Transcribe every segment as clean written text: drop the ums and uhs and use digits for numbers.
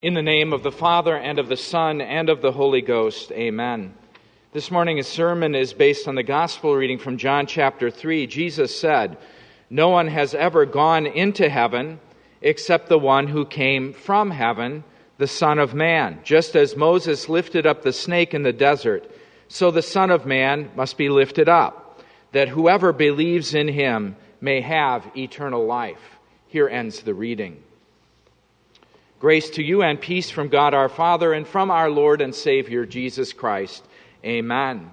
In the name of the Father, and of the Son, and of the Holy Ghost, amen. This morning's sermon is based on the gospel reading from John chapter 3. Jesus said, "No one has ever gone into heaven except the one who came from heaven, the Son of Man. Just as Moses lifted up the snake in the desert, so the Son of Man must be lifted up, that whoever believes in him may have eternal life." Here ends the reading. Grace to you and peace from God our Father and from our Lord and Savior Jesus Christ. Amen.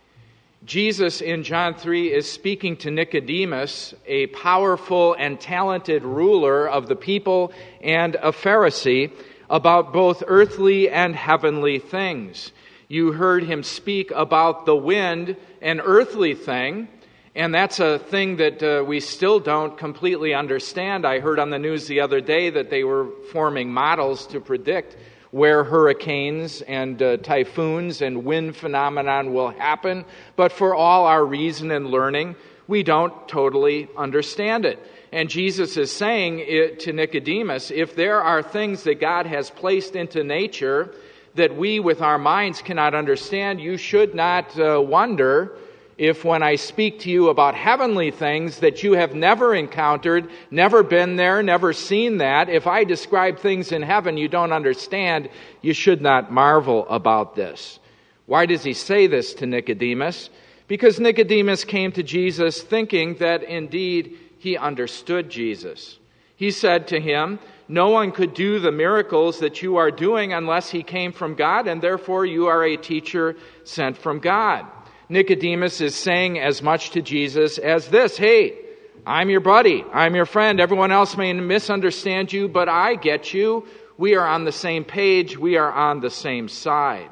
Jesus in John 3 is speaking to Nicodemus, a powerful and talented ruler of the people and a Pharisee, about both earthly and heavenly things. You heard him speak about the wind, an earthly thing, and that's a thing that we still don't completely understand. I heard on the news the other day that they were forming models to predict where hurricanes and typhoons and wind phenomenon will happen. But for all our reason and learning, we don't totally understand it. And Jesus is saying to Nicodemus, if there are things that God has placed into nature that we with our minds cannot understand, you should not wonder if when I speak to you about heavenly things that you have never encountered, never been there, never seen that, if I describe things in heaven you don't understand, you should not marvel about this. Why does he say this to Nicodemus? Because Nicodemus came to Jesus thinking that indeed he understood Jesus. He said to him, "No one could do the miracles that you are doing unless he came from God, and therefore you are a teacher sent from God." Nicodemus is saying as much to Jesus as this: "Hey, I'm your buddy, I'm your friend. Everyone else may misunderstand you, but I get you. We are on the same page, we are on the same side."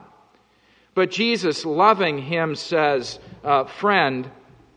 But Jesus, loving him, says, "Friend,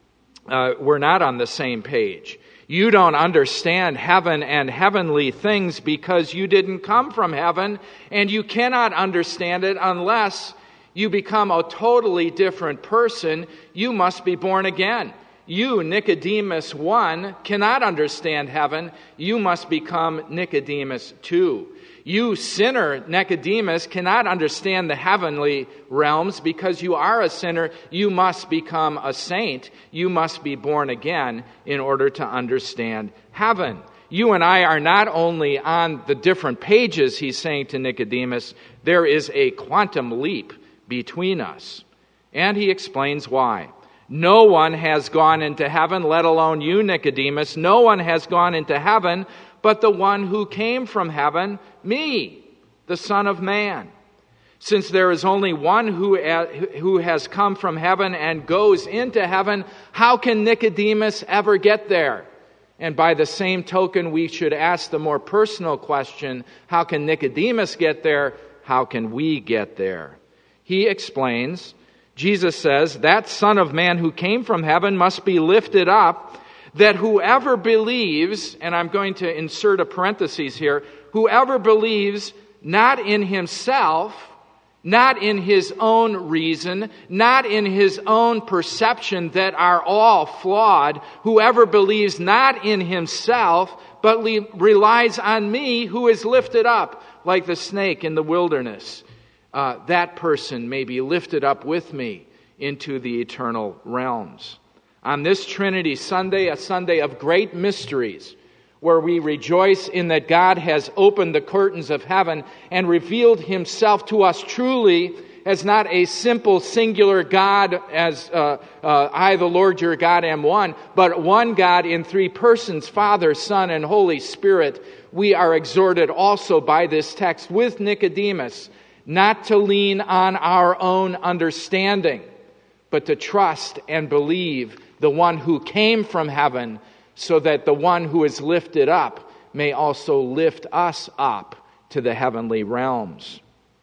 we're not on the same page. You don't understand heaven and heavenly things because you didn't come from heaven, and you cannot understand it unless you become a totally different person. You must be born again. You, Nicodemus 1, cannot understand heaven. You must become Nicodemus 2. You, sinner Nicodemus, cannot understand the heavenly realms because you are a sinner. You must become a saint. You must be born again in order to understand heaven." You and I are not only on the different pages, he's saying to Nicodemus, there is a quantum leap between us. And he explains why. No one has gone into heaven, let alone you, Nicodemus. No one has gone into heaven but the one who came from heaven, me, the Son of Man. Since there is only one who has come from heaven and goes into heaven, how can Nicodemus ever get there? And by the same token, we should ask the more personal question, how can Nicodemus get there? How can we get there? He explains, Jesus says, that Son of Man who came from heaven must be lifted up, that whoever believes, and I'm going to insert a parenthesis here, whoever believes not in himself, not in his own reason, not in his own perception that are all flawed, whoever believes not in himself, but relies on me who is lifted up like the snake in the wilderness, that person may be lifted up with me into the eternal realms. On this Trinity Sunday, a Sunday of great mysteries, where we rejoice in that God has opened the curtains of heaven and revealed himself to us truly as not a simple singular God as I, the Lord your God, am one, but one God in three persons, Father, Son, and Holy Spirit. We are exhorted also by this text with Nicodemus not to lean on our own understanding, but to trust and believe the one who came from heaven, so that the one who is lifted up may also lift us up to the heavenly realms.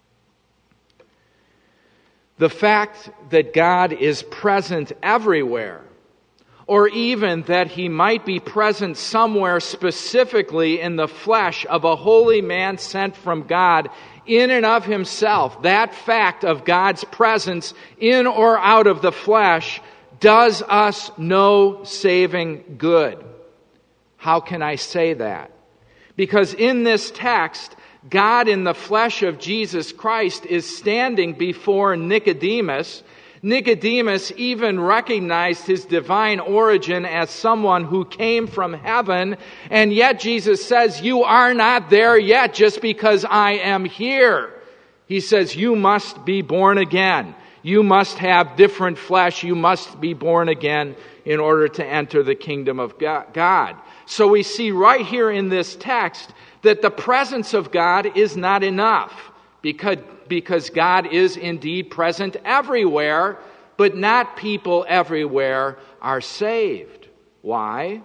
The fact that God is present everywhere, or even that he might be present somewhere specifically in the flesh of a holy man sent from God, in and of himself, that fact of God's presence in or out of the flesh does us no saving good. How can I say that? Because in this text, God in the flesh of Jesus Christ is standing before Nicodemus. Nicodemus even recognized his divine origin as someone who came from heaven, and yet Jesus says, you are not there yet just because I am here. He says, you must be born again. You must have different flesh. You must be born again in order to enter the kingdom of God. So we see right here in this text that the presence of God is not enough, because God is indeed present everywhere, but not people everywhere are saved. Why?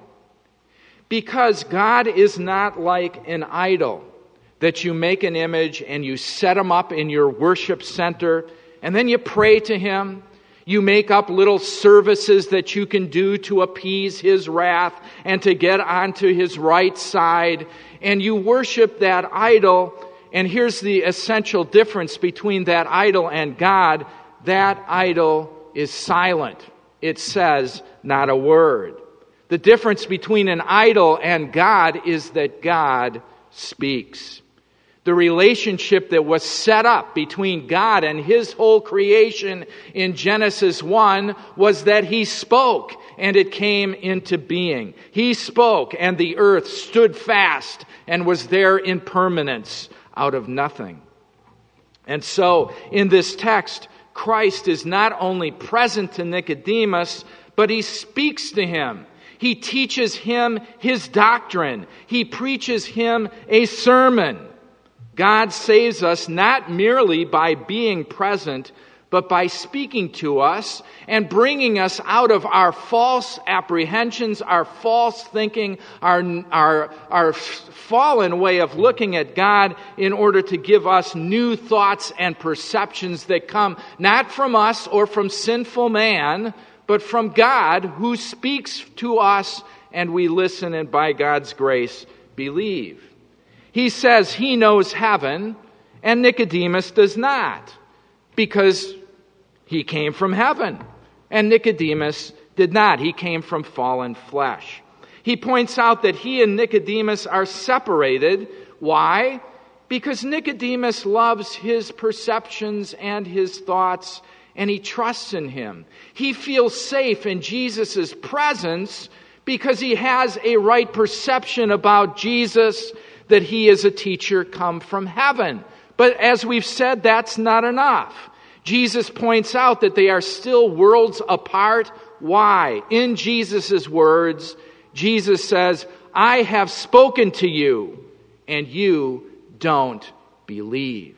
Because God is not like an idol that you make an image and you set him up in your worship center, and then you pray to him. You make up little services that you can do to appease his wrath and to get onto his right side, and you worship that idol. And here's the essential difference between that idol and God. That idol is silent. It says not a word. The difference between an idol and God is that God speaks. The relationship that was set up between God and his whole creation in Genesis 1 was that he spoke and it came into being. He spoke and the earth stood fast and was there in permanence out of nothing. And so in this text, Christ is not only present to Nicodemus, but he speaks to him. He teaches him his doctrine. He preaches him a sermon. God saves us not merely by being present, but by speaking to us and bringing us out of our false apprehensions, our false thinking, our fallen way of looking at God, in order to give us new thoughts and perceptions that come not from us or from sinful man, but from God, who speaks to us, and we listen and by God's grace believe. He says he knows heaven, and Nicodemus does not, because he came from heaven, and Nicodemus did not. He came from fallen flesh. He points out that he and Nicodemus are separated. Why? Because Nicodemus loves his perceptions and his thoughts, and he trusts in him. He feels safe in Jesus' presence because he has a right perception about Jesus, that he is a teacher come from heaven. But as we've said, that's not enough. Jesus points out that they are still worlds apart. Why? In Jesus' words, Jesus says, I have spoken to you, and you don't believe.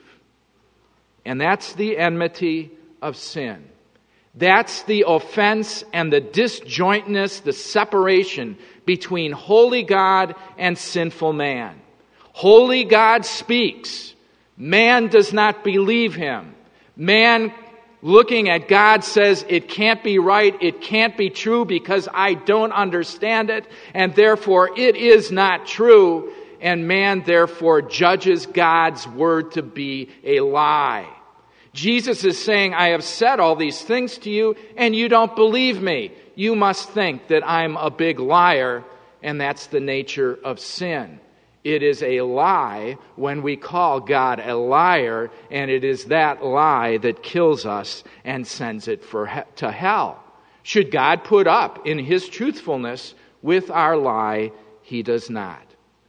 And that's the enmity of sin. That's the offense and the disjointness, the separation between holy God and sinful man. Holy God speaks. Man does not believe him. Man, looking at God, says, it can't be right, it can't be true because I don't understand it, and therefore it is not true. And man, therefore, judges God's word to be a lie. Jesus is saying, I have said all these things to you, and you don't believe me. You must think that I'm a big liar, and that's the nature of sin. It is a lie when we call God a liar, and it is that lie that kills us and sends it to hell. Should God put up in his truthfulness with our lie? He does not.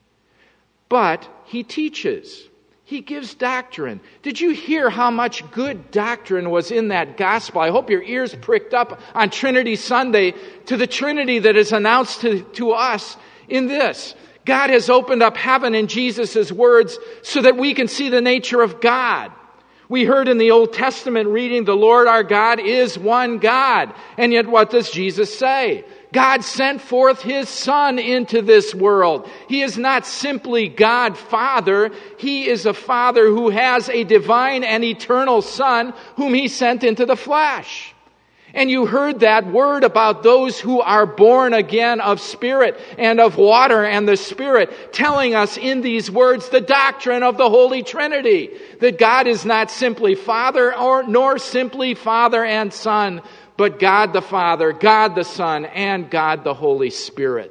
But he teaches. He gives doctrine. Did you hear how much good doctrine was in that gospel? I hope your ears pricked up on Trinity Sunday to the Trinity that is announced to us in this. God has opened up heaven in Jesus' words so that we can see the nature of God. We heard in the Old Testament reading, the Lord our God is one God. And yet what does Jesus say? God sent forth his Son into this world. He is not simply God Father. He is a Father who has a divine and eternal Son whom he sent into the flesh. And you heard that word about those who are born again of Spirit and of water and the Spirit, telling us in these words the doctrine of the Holy Trinity, that God is not simply Father nor simply Father and Son, but God the Father, God the Son, and God the Holy Spirit.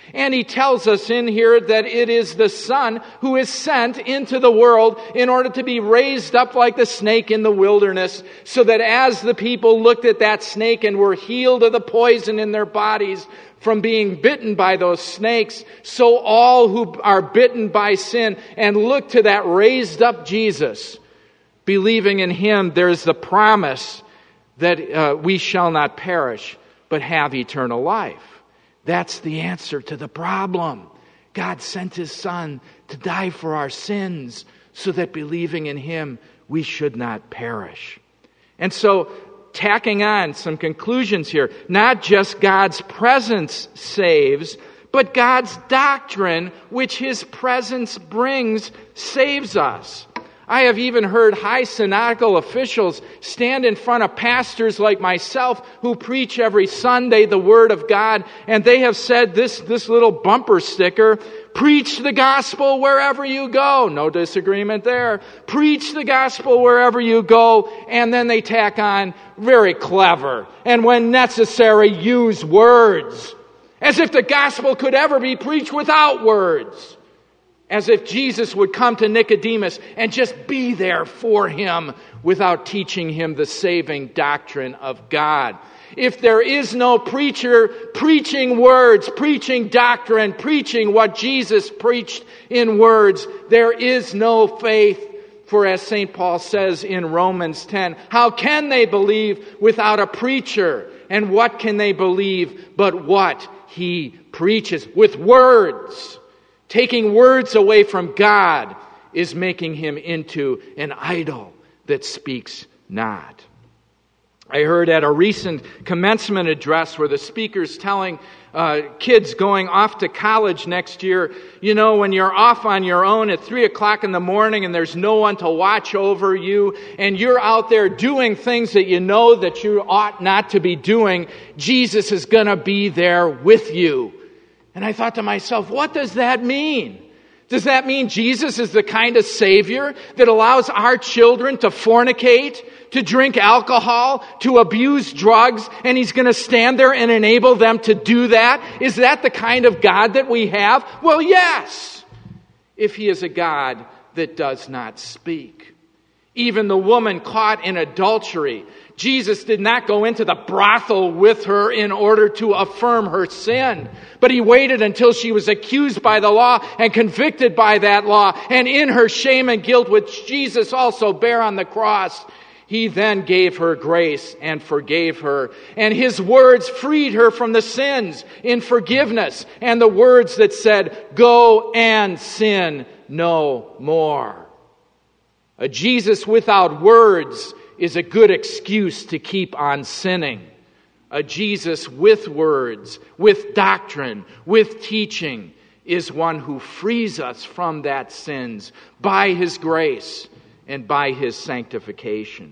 And he tells us in here that it is the Son who is sent into the world in order to be raised up like the snake in the wilderness, so that as the people looked at that snake and were healed of the poison in their bodies from being bitten by those snakes, so all who are bitten by sin and look to that raised up Jesus, believing in him, there's the promise that we shall not perish, but have eternal life. That's the answer to the problem. God sent his Son to die for our sins so that believing in him, we should not perish. And so, tacking on some conclusions here, not just God's presence saves, but God's doctrine, which his presence brings, saves us. I have even heard high synodical officials stand in front of pastors like myself who preach every Sunday the Word of God, and they have said this little bumper sticker, preach the gospel wherever you go. No disagreement there. Preach the gospel wherever you go, and then they tack on, very clever, and when necessary, use words. As if the gospel could ever be preached without words. As if Jesus would come to Nicodemus and just be there for him without teaching him the saving doctrine of God. If there is no preacher preaching words, preaching doctrine, preaching what Jesus preached in words, there is no faith. For as St. Paul says in Romans 10, how can they believe without a preacher? And what can they believe but what he preaches? With words. Taking words away from God is making him into an idol that speaks not. I heard at a recent commencement address where the speaker's telling kids going off to college next year, you know, when you're off on your own at 3 o'clock in the morning and there's no one to watch over you and you're out there doing things that you know that you ought not to be doing, Jesus is going to be there with you. And I thought to myself, what does that mean? Does that mean Jesus is the kind of Savior that allows our children to fornicate, to drink alcohol, to abuse drugs, and he's going to stand there and enable them to do that? Is that the kind of God that we have? Well, yes, if he is a God that does not speak. Even the woman caught in adultery, Jesus did not go into the brothel with her in order to affirm her sin, but he waited until she was accused by the law and convicted by that law, and in her shame and guilt, which Jesus also bare on the cross, he then gave her grace and forgave her. And his words freed her from the sins in forgiveness, and the words that said, go and sin no more. A Jesus without words is a good excuse to keep on sinning. A Jesus with words, with doctrine, with teaching, is one who frees us from that sins by his grace and by his sanctification.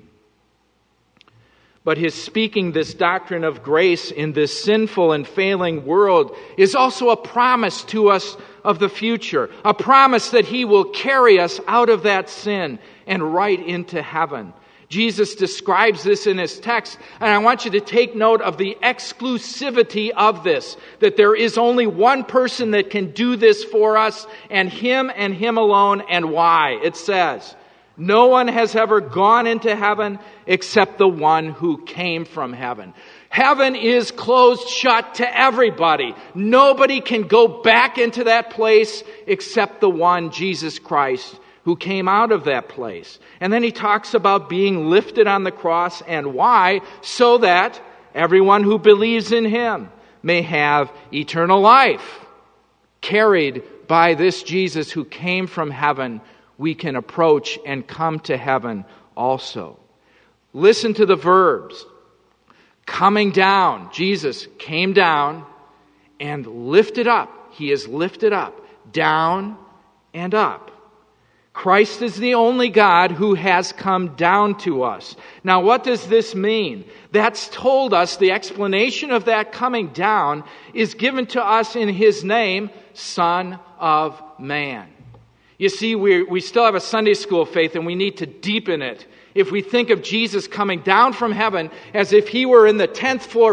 But his speaking this doctrine of grace in this sinful and failing world is also a promise to us of the future, a promise that he will carry us out of that sin and right into heaven. Jesus describes this in his text, and I want you to take note of the exclusivity of this, that there is only one person that can do this for us, and him alone, and why. It says, no one has ever gone into heaven except the one who came from heaven. Heaven is closed shut to everybody. Nobody can go back into that place except the one, Jesus Christ, who came out of that place. And then he talks about being lifted on the cross, and why? So that everyone who believes in him may have eternal life. Carried by this Jesus who came from heaven, we can approach and come to heaven also. Listen to the verbs. Coming down. Jesus came down and lifted up. He is lifted up. Down and up. Christ is the only God who has come down to us. Now, what does this mean? That's told us, the explanation of that coming down is given to us in his name, Son of Man. You see, we still have a Sunday school faith, and we need to deepen it. If we think of Jesus coming down from heaven as if he were in the 10th floor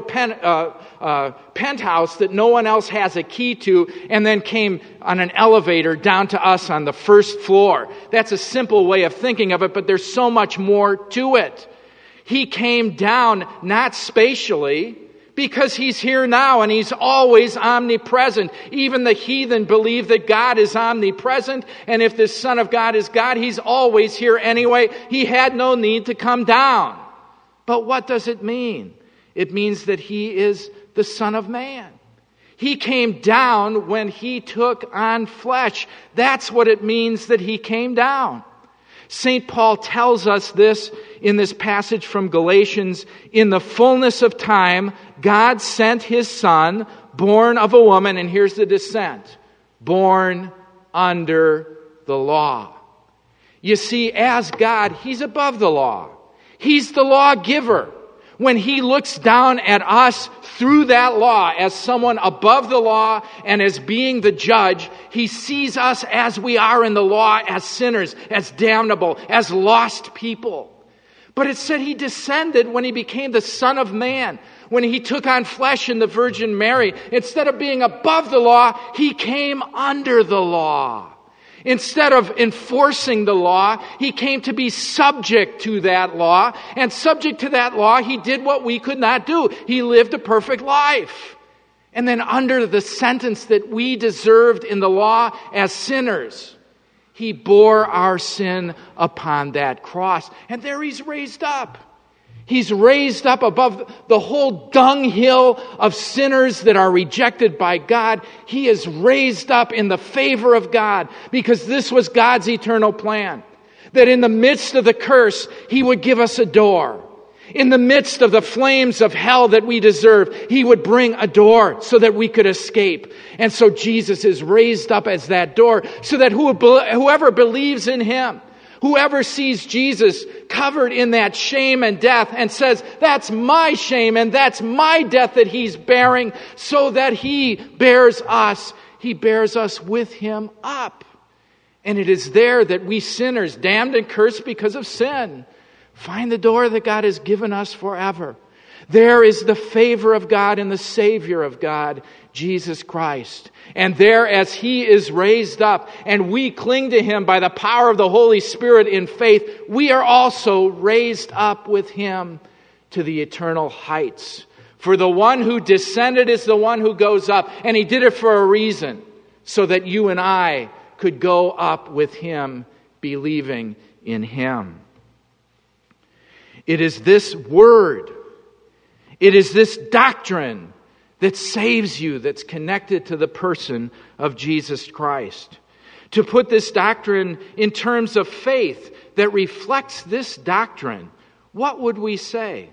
penthouse that no one else has a key to, and then came on an elevator down to us on the first floor. That's a simple way of thinking of it, but there's so much more to it. He came down not spatially, because he's here now and he's always omnipresent. Even the heathen believe that God is omnipresent, and if this Son of God is God, he's always here anyway. He had no need to come down. But what does it mean? It means that he is the Son of Man. He came down when he took on flesh. That's what it means that he came down. St. Paul tells us this in this passage from Galatians. In the fullness of time, God sent his Son, born of a woman, and here's the descent, born under the law. You see, as God, he's above the law. He's the lawgiver. When he looks down at us through that law as someone above the law and as being the judge, he sees us as we are in the law, as sinners, as damnable, as lost people. But it said he descended when he became the Son of Man, when he took on flesh in the Virgin Mary. Instead of being above the law, he came under the law. Instead of enforcing the law, he came to be subject to that law. And subject to that law, he did what we could not do. He lived a perfect life. And then under the sentence that we deserved in the law as sinners, he bore our sin upon that cross. And there he's raised up. He's raised up above the whole dunghill of sinners that are rejected by God. He is raised up in the favor of God, because this was God's eternal plan. That in the midst of the curse, he would give us a door. In the midst of the flames of hell that we deserve, he would bring a door so that we could escape. And so Jesus is raised up as that door, so that whoever believes in him, whoever sees Jesus covered in that shame and death and says, that's my shame and that's my death that he's bearing, so that he bears us with him up. And it is there that we sinners, damned and cursed because of sin, find the door that God has given us forever. There is the favor of God and the Savior of God, Jesus Christ. And there, as he is raised up and we cling to him by the power of the Holy Spirit in faith, we are also raised up with him to the eternal heights. For the one who descended is the one who goes up. And he did it for a reason, so that you and I could go up with him, believing in him. It is this word, it is this doctrine that saves you, that's connected to the person of Jesus Christ. To put this doctrine in terms of faith that reflects this doctrine, what would we say?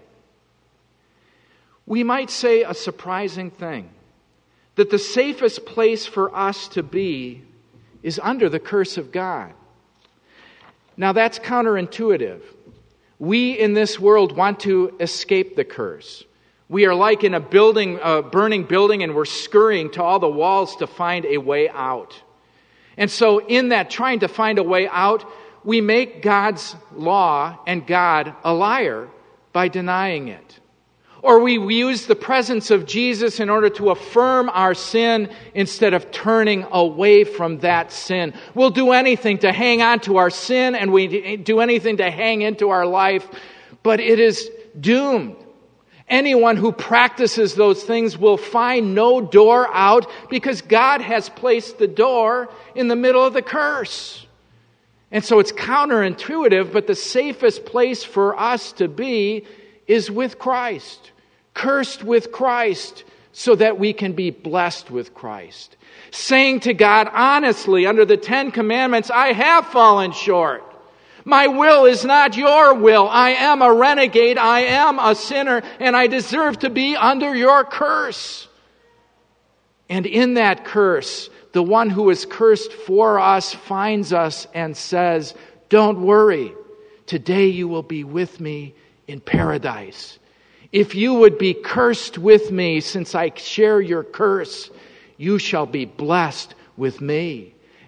We might say a surprising thing, that the safest place for us to be is under the curse of God. Now that's counterintuitive. We in this world want to escape the curse. We are like in a burning building, and we're scurrying to all the walls to find a way out. And so in that trying to find a way out, we make God's law and God a liar by denying it. Or we use the presence of Jesus in order to affirm our sin instead of turning away from that sin. We'll do anything to hang on to our sin, and we do anything to hang into our life, but it is doomed. Anyone who practices those things will find no door out, because God has placed the door in the middle of the curse. And so it's counterintuitive, but the safest place for us to be is with Christ, cursed with Christ, so that we can be blessed with Christ. Saying to God honestly under the 10 Commandments, I have fallen short. My will is not your will. I am a renegade. I am a sinner, and I deserve to be under your curse. And in that curse, the one who is cursed for us finds us and says, don't worry. Today you will be with me in paradise. If you would be cursed with me, since I share your curse, you shall be blessed with me.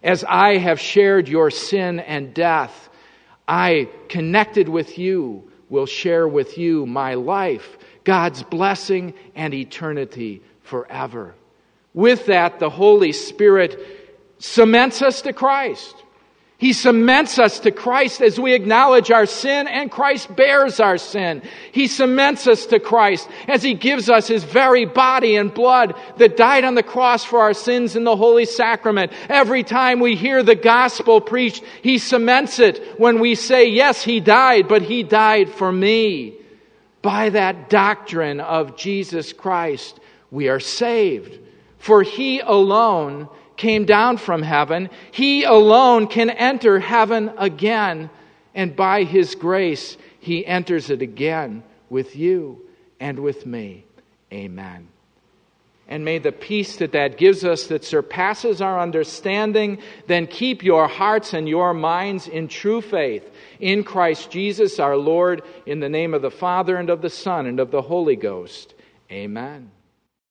As I have shared your sin and death, I, connected with you, will share with you my life, God's blessing and eternity forever. With that, the Holy Spirit cements us to Christ. He cements us to Christ as we acknowledge our sin, and Christ bears our sin. He cements us to Christ as He gives us His very body and blood that died on the cross for our sins in the Holy Sacrament. Every time we hear the gospel preached, He cements it when we say, yes, He died, but He died for me. By that doctrine of Jesus Christ, we are saved. For He alone came down from heaven. He alone can enter heaven again. And by His grace, He enters it again with you and with me. Amen. And may the peace that gives us, that surpasses our understanding, then keep your hearts and your minds in true faith in Christ Jesus our Lord, in the name of the Father and of the Son and of the Holy Ghost. Amen.